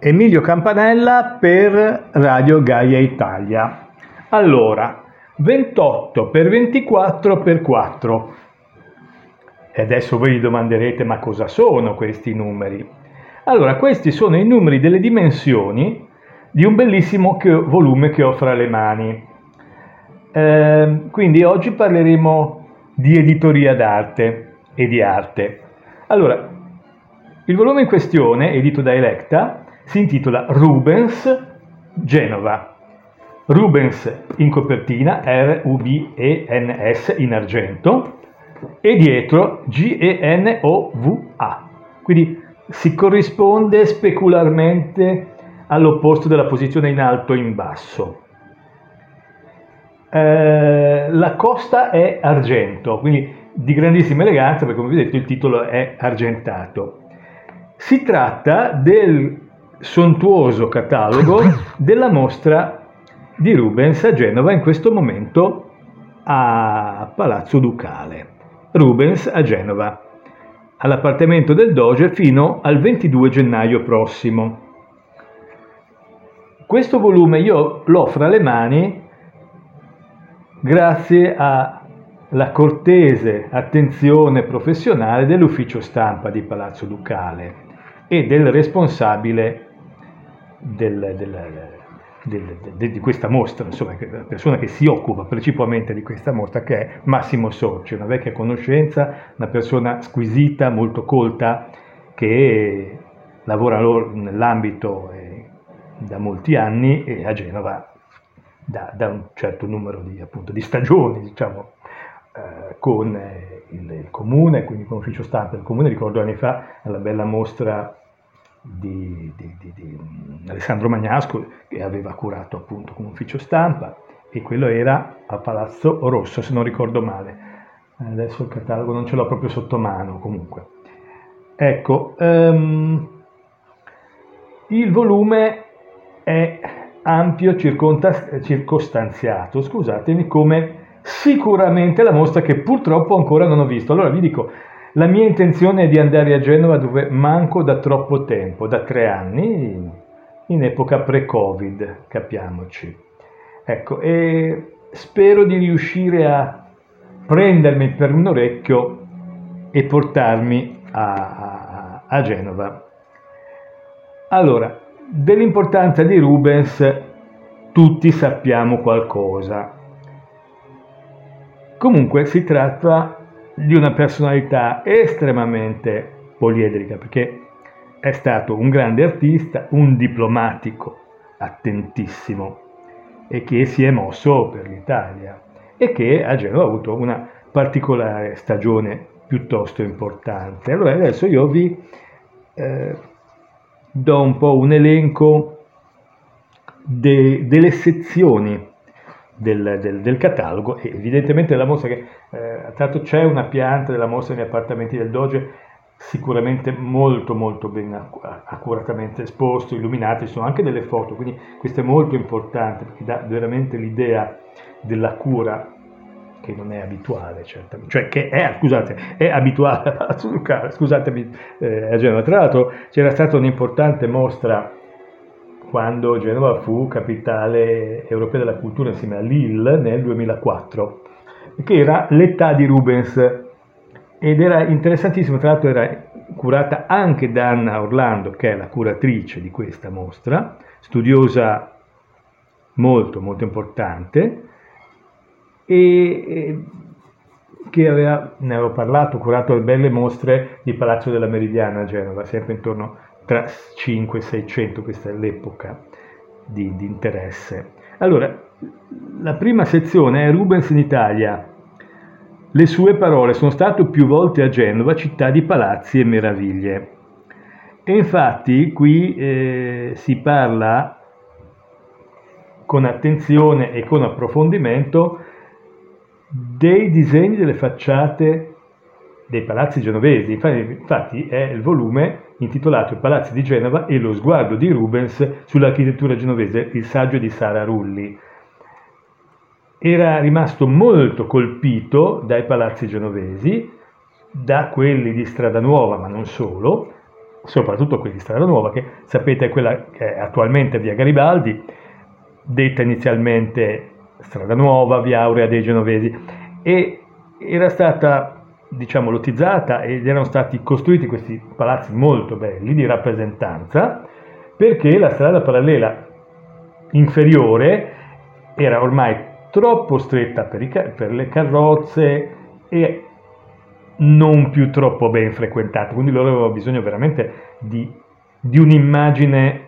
Emilio Campanella per Radio Gaia Italia. Allora, 28 per 24 per 4. E adesso voi vi domanderete, ma cosa sono questi numeri? Allora, questi sono i numeri delle dimensioni di un bellissimo volume che ho fra le mani. Quindi oggi parleremo di editoria d'arte e di arte. Allora, il volume in questione, edito da Electa, si intitola Rubens Genova. Rubens in copertina, R-U-B-E-N-S in argento, e dietro G-E-N-O-V-A. Quindi si corrisponde specularmente all'opposto della posizione in alto e in basso. La costa è argento, quindi di grandissima eleganza, perché come vi ho detto il titolo è argentato. Si tratta del sontuoso catalogo della mostra di Rubens a Genova, in questo momento a Palazzo Ducale. Rubens a Genova, all'appartamento del Doge fino al 22 gennaio prossimo. Questo volume io l'ho fra le mani grazie alla cortese attenzione professionale dell'ufficio stampa di Palazzo Ducale e del responsabile di questa mostra, insomma, la persona che si occupa principalmente di questa mostra, che è Massimo Sorci, una vecchia conoscenza, una persona squisita, molto colta, che lavora nell'ambito da molti anni e a Genova da un certo numero di stagioni, diciamo, con il comune, quindi con l'ufficio stampa del comune. Ricordo anni fa alla bella mostra di Alessandro Magnasco, che aveva curato appunto come ufficio stampa, e quello era a Palazzo Rosso, se non ricordo male. Adesso il catalogo non ce l'ho proprio sotto mano, comunque. Ecco, il volume è ampio, circostanziato, scusatemi, come sicuramente la mostra, che purtroppo ancora non ho visto. Allora vi dico, la mia intenzione è di andare a Genova, dove manco da troppo tempo, da 3 anni, in epoca pre-Covid, capiamoci. Ecco, e spero di riuscire a prendermi per un orecchio e portarmi a Genova. Allora, dell'importanza di Rubens tutti sappiamo qualcosa. Comunque si tratta di una personalità estremamente poliedrica, perché è stato un grande artista, un diplomatico attentissimo, e che si è mosso per l'Italia e che a Genova ha avuto una particolare stagione piuttosto importante. Allora adesso io vi do un po' un elenco delle sezioni del catalogo, e evidentemente la mostra che tanto c'è una pianta della mostra negli appartamenti del Doge, sicuramente molto molto ben accuratamente esposto, illuminati, ci sono anche delle foto, quindi questo è molto importante perché dà veramente l'idea della cura, che non è abituale, certamente, cioè che è abituale a Ducale, scusatemi, a Genova. Tra l'altro c'era stata un'importante mostra quando Genova fu capitale europea della cultura insieme a Lille nel 2004, che era l'età di Rubens, ed era interessantissimo. Tra l'altro era curata anche da Anna Orlando, che è la curatrice di questa mostra, studiosa molto molto importante, e che ne avevo parlato, curato le belle mostre di Palazzo della Meridiana a Genova, sempre intorno tra 5 e 600, questa è l'epoca di interesse. Allora, la prima sezione è Rubens in Italia. Le sue parole: sono stato più volte a Genova, città di palazzi e meraviglie. E infatti qui si parla con attenzione e con approfondimento dei disegni delle facciate dei palazzi genovesi. Infatti è il volume intitolato I palazzi di Genova e lo sguardo di Rubens sull'architettura genovese, il saggio di Sara Rulli. Era rimasto molto colpito dai palazzi genovesi, da quelli di Strada Nuova, ma non solo, soprattutto quelli di Strada Nuova, che sapete è quella che è attualmente via Garibaldi, detta inizialmente Strada Nuova, via Aurea dei Genovesi, e era stata, diciamo, lotizzata ed erano stati costruiti questi palazzi molto belli di rappresentanza, perché la strada parallela inferiore era ormai troppo stretta per le carrozze e non più troppo ben frequentata, quindi loro avevano bisogno veramente di un'immagine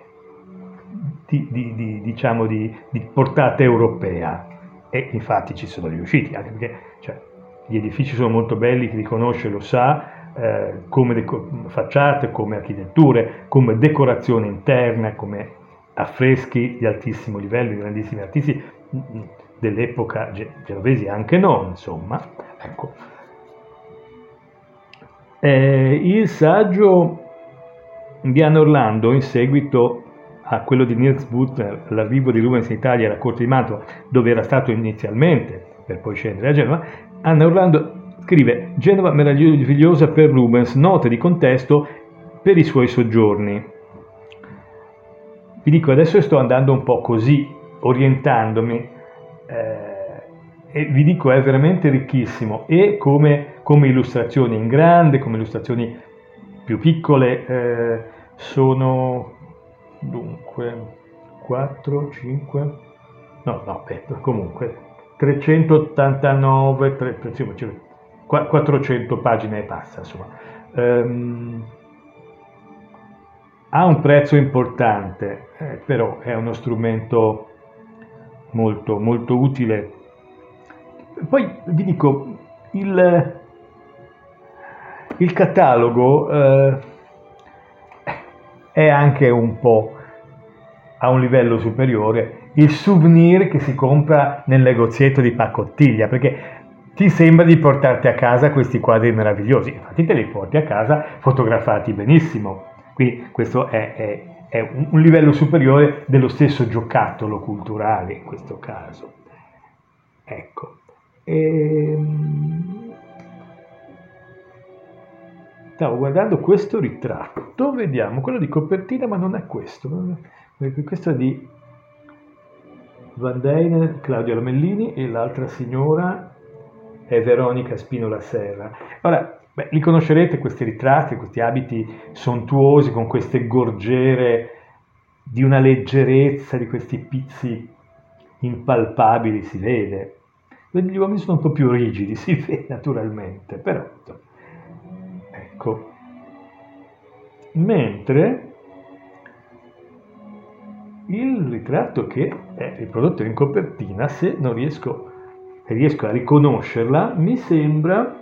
diciamo di portata europea, e infatti ci sono riusciti, anche perché cioè, gli edifici sono molto belli, chi li conosce lo sa, come facciate, come architetture, come decorazione interna, come affreschi di altissimo livello, di grandissimi artisti dell'epoca genovesi, anche non, insomma. Ecco. Il saggio di Anna Orlando, in seguito a quello di Nils Buttner, l'arrivo di Rubens in Italia alla corte di Mantova, dove era stato inizialmente, per poi scendere a Genova, Anna Orlando scrive: Genova meravigliosa per Rubens, note di contesto per i suoi soggiorni. Vi dico, adesso sto andando un po' così, orientandomi, e vi dico è veramente ricchissimo, e come illustrazioni in grande, come illustrazioni più piccole, sono dunque 4, 5, comunque 389, 400 pagine e passa, insomma. Ha un prezzo importante, però è uno strumento molto, molto utile. Poi vi dico, il catalogo è anche un po' a un livello superiore il souvenir che si compra nel negozietto di pacottiglia, perché ti sembra di portarti a casa questi quadri meravigliosi, infatti te li porti a casa fotografati benissimo, quindi questo è un livello superiore dello stesso giocattolo culturale in questo caso. Ecco. Stavo guardando questo ritratto, vediamo, quello di copertina, ma non è questo, questo è di Van Dyne, Claudio Lamellini, e l'altra signora è Veronica Spinola Serra. Ora, li conoscerete questi ritratti, questi abiti sontuosi con queste gorgiere di una leggerezza, di questi pizzi impalpabili, si vede. Gli uomini sono un po' più rigidi, si vede naturalmente, però ecco. Mentre il ritratto che è riprodotto in copertina, se non riesco a riconoscerla, mi sembra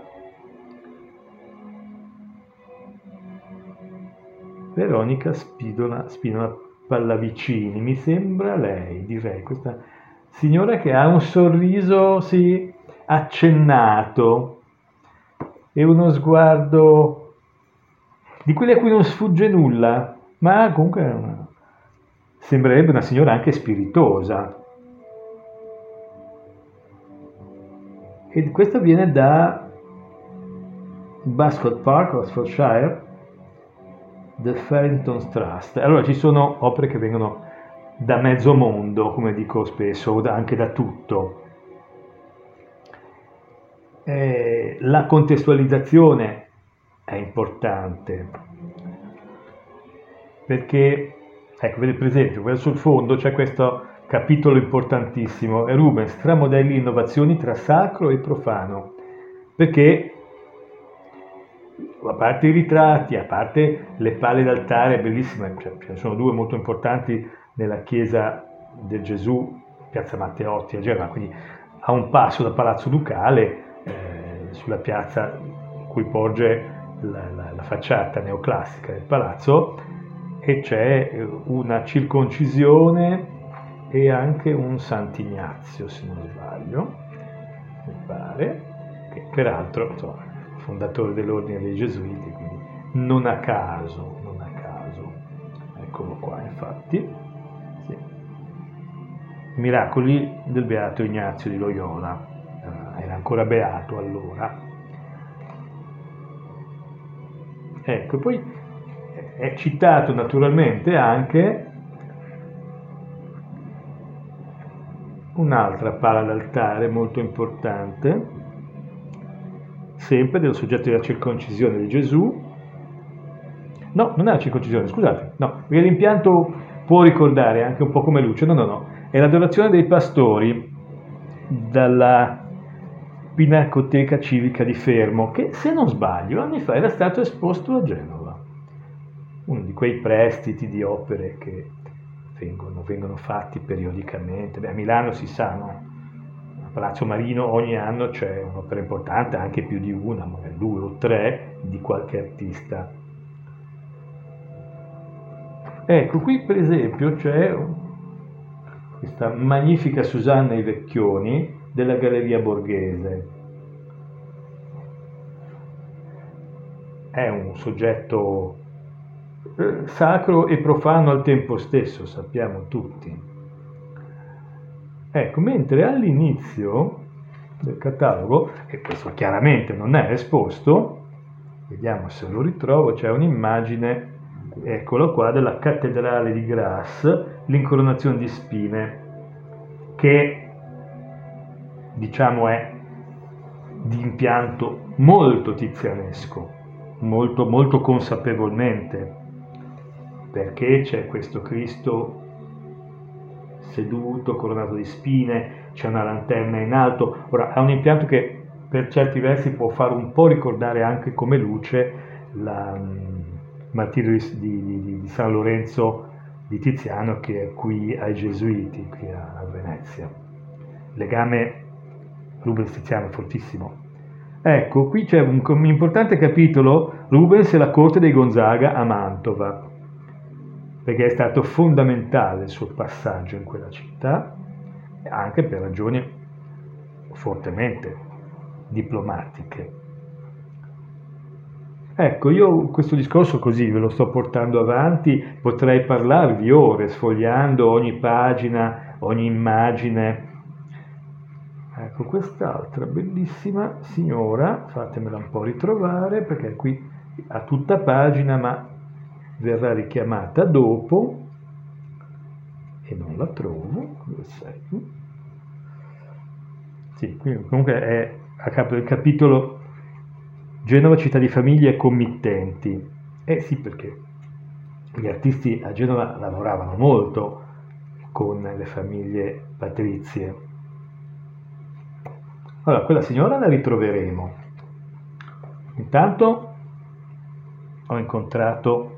Veronica Spinola Pallavicini, mi sembra lei, direi, questa signora che ha un sorriso, sì, accennato e uno sguardo di quelli a cui non sfugge nulla, ma comunque sembrerebbe una signora anche spiritosa. E questo viene da Bascot Park, Oxfordshire, The Farrington Trust. Allora ci sono opere che vengono da mezzo mondo, come dico spesso, o anche da tutto. La contestualizzazione è importante, perché, ecco, vedete per esempio, sul fondo c'è questo capitolo importantissimo, è Rubens, tra modelli e innovazioni tra sacro e profano, perché a parte i ritratti, a parte le pale d'altare bellissime, ce ne sono due molto importanti nella chiesa del Gesù, piazza Matteotti a Genova, quindi a un passo dal Palazzo Ducale, sulla piazza in cui porge la facciata neoclassica del palazzo, e c'è una circoncisione e anche un Sant'Ignazio, se non sbaglio, mi pare, che peraltro, insomma, fondatore dell'ordine dei Gesuiti, quindi non a caso, eccolo qua, infatti, sì. Miracoli del Beato Ignazio di Loyola, era ancora beato allora. Ecco, poi È citato naturalmente anche un'altra pala d'altare molto importante, sempre del soggetto della circoncisione di Gesù. No, non è la circoncisione, scusate, no, perché l'impianto può ricordare anche un po' come luce, no, è l'adorazione dei pastori dalla Pinacoteca Civica di Fermo, che se non sbaglio anni fa era stato esposto a Genova, uno di quei prestiti di opere che vengono fatti periodicamente. Beh, a Milano si sa, no? A Palazzo Marino ogni anno c'è un'opera importante, anche più di una, magari 2 o 3, di qualche artista. Ecco, qui per esempio c'è questa magnifica Susanna I Vecchioni della Galleria Borghese. È un soggetto sacro e profano al tempo stesso, sappiamo tutti. Ecco, mentre all'inizio del catalogo, e questo chiaramente non è esposto, vediamo se lo ritrovo, c'è un'immagine, eccolo qua, della cattedrale di Grasse, l'incoronazione di spine, che diciamo è di impianto molto tizianesco, molto, molto consapevolmente, perché c'è questo Cristo seduto, coronato di spine, c'è una lanterna in alto. Ora, è un impianto che per certi versi può fare un po' ricordare anche come luce il martirio di San Lorenzo di Tiziano, che è qui ai Gesuiti, qui a Venezia. Legame Rubens-Tiziano fortissimo. Ecco, qui c'è un importante capitolo, Rubens e la corte dei Gonzaga a Mantova, perché è stato fondamentale il suo passaggio in quella città, anche per ragioni fortemente diplomatiche. Ecco, io questo discorso così ve lo sto portando avanti, potrei parlarvi ore, sfogliando ogni pagina, ogni immagine. Ecco, quest'altra bellissima signora, fatemela un po' ritrovare, perché qui ha tutta pagina, ma verrà richiamata dopo e non la trovo. Dove sei? Sì, quindi comunque è a capo del capitolo Genova, città di famiglie e committenti. Sì, perché gli artisti a Genova lavoravano molto con le famiglie patrizie. Allora, quella signora la ritroveremo. Intanto ho incontrato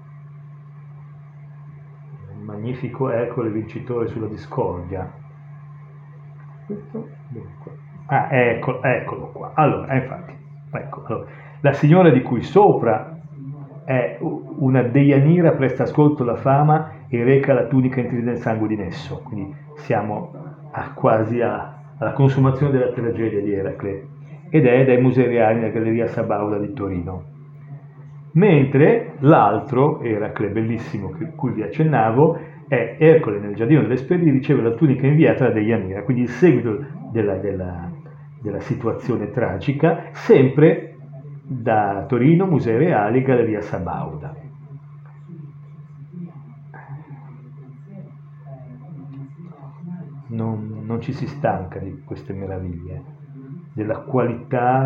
un magnifico Ercole vincitore sulla discordia. Questo? Eccolo qua. Allora, infatti, ecco, allora, la signora di cui sopra è una Deianira, presta ascolto la fama e reca la tunica intrisa nel sangue di Nesso. Quindi siamo quasi alla consumazione della tragedia di Eracle, ed è dai Musei Reali nella Galleria Sabauda di Torino. Mentre l'altro Eracle, bellissimo, cui vi accennavo, è Ercole nel Giardino delle Speri, riceve la tunica inviata da Deianira, quindi il seguito della situazione tragica, sempre da Torino, Musei Reali, Galleria Sabauda. Non ci si stanca di queste meraviglie, della qualità,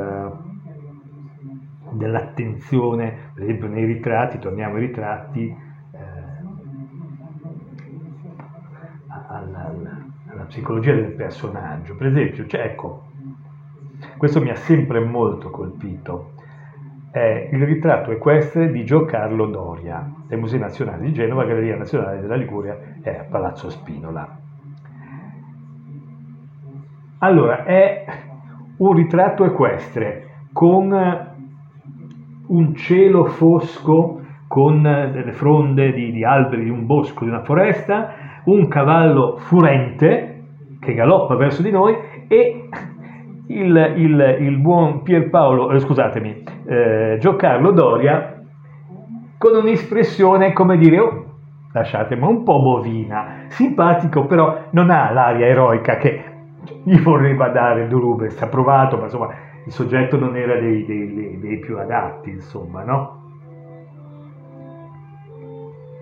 dell'attenzione, per esempio nei ritratti, torniamo ai ritratti, alla psicologia del personaggio. Per esempio, ecco, questo mi ha sempre molto colpito, è il ritratto equestre di Giocarlo Doria, dai Musei Nazionali di Genova, Galleria Nazionale della Liguria e a Palazzo Spinola. Allora, è un ritratto equestre con un cielo fosco, con delle fronde di alberi, di un bosco, di una foresta, un cavallo furente che galoppa verso di noi e il buon Giocarlo Doria con un'espressione, come dire, lasciatemi, un po' bovina, simpatico, però non ha l'aria eroica che gli vorrebbe dare Rubens. Ha provato, ma insomma il soggetto non era dei più adatti, insomma, no?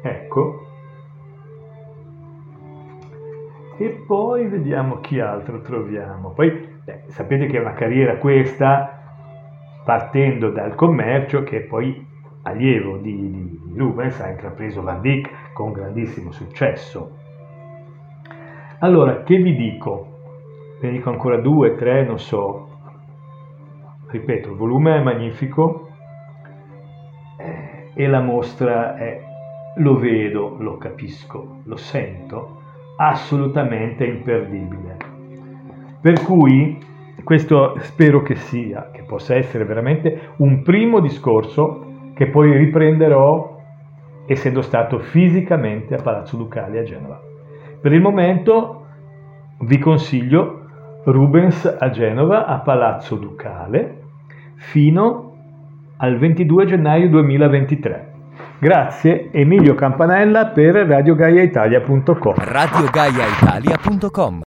ecco. E poi vediamo chi altro troviamo. Poi sapete che è una carriera questa, partendo dal commercio, che poi allievo di Rubens ha intrapreso Van Dyck con grandissimo successo. Allora, che vi dico? Vi dico ancora 2, 3, non so. Ripeto, il volume è magnifico e la mostra è, lo vedo, lo capisco, lo sento, assolutamente imperdibile. Per cui questo spero che possa essere veramente un primo discorso che poi riprenderò essendo stato fisicamente a Palazzo Ducale a Genova. Per il momento vi consiglio Rubens a Genova a Palazzo Ducale fino al 22 gennaio 2023. Grazie, Emilio Campanella per radiogaiaitalia.com. radiogaiaitalia.com